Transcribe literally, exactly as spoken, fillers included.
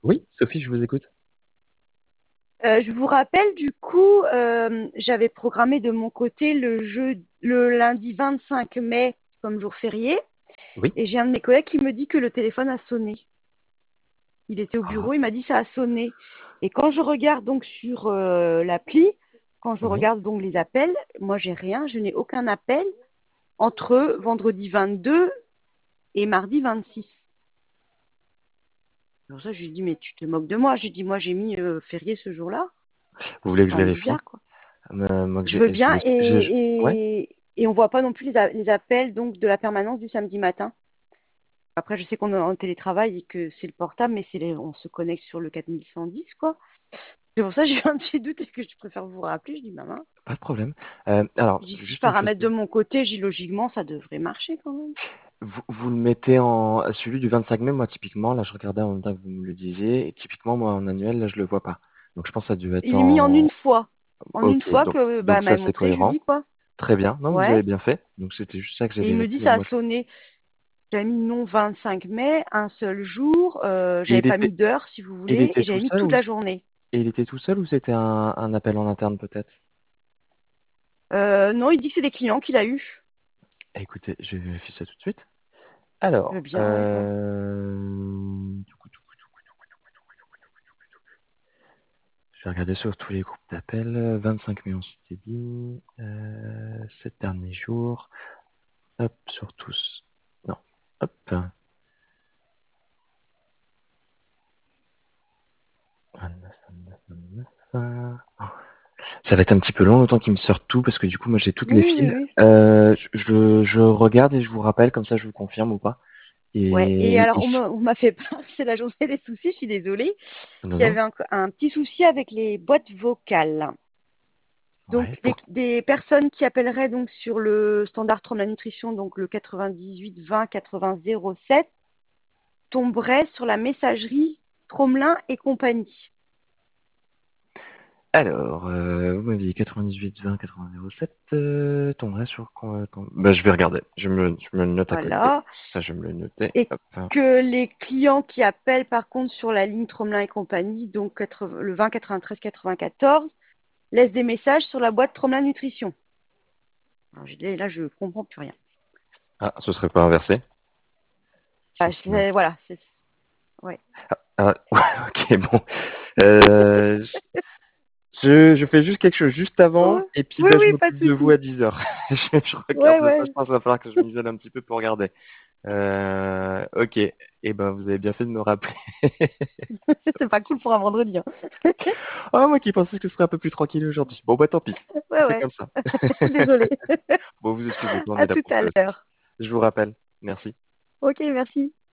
Oui, Sophie, je vous écoute. Euh, je vous rappelle, du coup, euh, j'avais programmé de mon côté le jeu, le lundi vingt-cinq mai comme jour férié, Oui. et j'ai un de mes collègues qui me dit que le téléphone a sonné. Il était au Ah, bureau, il m'a dit ça a sonné. Et quand je regarde donc sur euh, l'appli, quand je oui. regarde donc les appels, moi j'ai rien, je n'ai aucun appel entre vendredi vingt-deux et mardi vingt-six. Alors ça, je lui dis, mais tu te moques de moi. Je lui dis, moi j'ai mis euh, férié ce jour-là. Vous voulez que je Ça paraît vérifie? bizarre, quoi. Euh, moi, que Je veux j'ai, bien j'ai, j'ai- ouais. et, et, et on voit pas non plus les, a- les appels donc de la permanence du samedi matin. Après, je sais qu'on est en télétravail et que c'est le portable, mais c'est les, on se connecte sur le quatre mille cent dix, quoi. C'est pour ça que j'ai eu un petit doute et que je préfère vous rappeler. Je dis, maman, Pas de problème. Euh, alors, je dis, si je juste une chose. paramètre de mon côté, j'ai logiquement, ça devrait marcher quand même. Vous, vous le mettez en celui du vingt-cinq mai, moi typiquement, là je regardais en même temps que vous me le disiez, et typiquement moi en annuel, là je le vois pas. Donc je pense que ça a dû être Il est mis en en. une fois. En une Ok, fois donc que bah, donc ça m'a c'est montré, je lui cohérent. dis, quoi. Très bien. Non, vous avez Ouais. bien fait. Donc c'était juste ça que Et j'avais il me dit, noté. ça a Moi, je- sonné. J'avais mis non vingt-cinq mai, un seul jour. Euh, Et j'avais il pas était, mis d'heure, si vous il voulez, était et tout j'avais mis seul toute ou la journée. et il était tout seul ou c'était un, un appel en interne peut-être? Euh, non, il dit que c'est des clients qu'il a eu. Eh, écoutez, je vais vérifier ça tout de suite. Je veux Alors, bien, ouais. Ouais. euh, je vais regarder sur tous les groupes d'appels. vingt-cinq mai, on s'était dit. Euh, sept derniers jours. Hop, sur tous. Non. Hop. vingt-neuf, vingt-neuf, vingt-neuf. Ça va être un petit peu long, le temps qu'il me sorte tout, parce que du coup, moi, j'ai toutes les Oui, oui, files. oui. Euh, je, je je regarde et je vous rappelle, comme ça, je vous confirme ou pas. Ouais. Et, Et et alors, on je- m'a on m'a fait peur, c'est la journée des soucis, je suis désolée. non, Il y non. avait un, un petit souci avec les boîtes vocales. Ouais, Donc, des, pour... des personnes qui appelleraient donc sur le standard Trône la Nutrition, donc le quatre-vingt-dix-huit vingt quatre-vingts zéro sept, tomberaient sur la messagerie Tromelin et compagnie. Alors, euh, vous m'avez dit quatre-vingt-dix-huit vingt quatre-vingts zéro sept, euh, tomberait sur quoi ton- Bah, je vais regarder. Je me, je me le note à côté. Voilà. Ça, je vais me le noter. Et Hop. que les clients qui appellent par contre sur la ligne Tromelin et compagnie, donc quatre-vingts le vingt quatre-vingt-treize quatre-vingt-quatorze, laissent des messages sur la boîte Tromelin Nutrition. Alors, je dis, là, je comprends plus rien. Ah, ce serait pas inversé? Ah, Qu'est-ce qui m'a- c'est- voilà, c'est ouais. Ah, ouais, ok, bon. Euh, je, je fais juste quelque chose juste avant, Ouais. et puis Oui, bah, je oui, pas de m'occupe de vous souci. à dix heures. Je, je Ouais, regarde ça, je ouais. pense qu'il va falloir que je m'isole un petit peu pour regarder. Euh, ok, et ben vous avez bien fait de me rappeler. C'est pas cool pour un vendredi, hein. Oh, moi qui pensais que ce serait un peu plus tranquille aujourd'hui. Bon, bah tant pis, on Ouais, fait ouais. comme ça. Désolée. Bon, vous excusez pas, on est À là tout pour à ça aussi. l'heure. Je vous rappelle. Merci. Ok, merci.